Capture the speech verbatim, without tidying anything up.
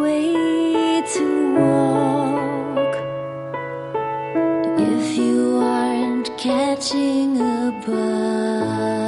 way to walk if you aren't catching a bus.